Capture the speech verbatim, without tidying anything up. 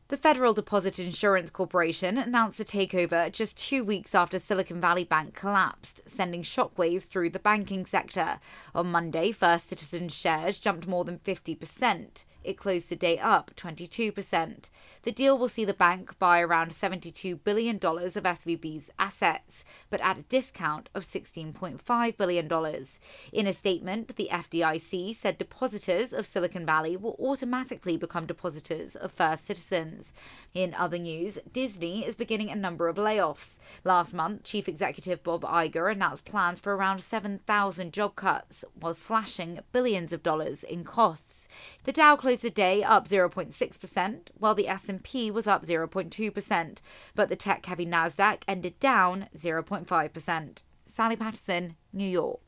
The Federal Deposit Insurance Corporation announced a takeover just two weeks after Silicon Valley Bank collapsed, sending shockwaves through the banking sector. On Monday, First Citizens shares jumped more than fifty percent. It closed the day up twenty-two percent. The deal will see the bank buy around seventy-two billion dollars of S V B's assets, but at a discount of sixteen point five billion dollars. In a statement, the F D I C said depositors of Silicon Valley will automatically become depositors of First Citizens. In other news, Disney is beginning a number of layoffs. Last month, Chief Executive Bob Iger announced plans for around seven thousand job cuts, while slashing billions of dollars in costs. The Dow closed the day up zero point six percent, while the S and P was up zero point two percent, but the tech-heavy Nasdaq ended down zero point five percent. Sally Patterson, New York.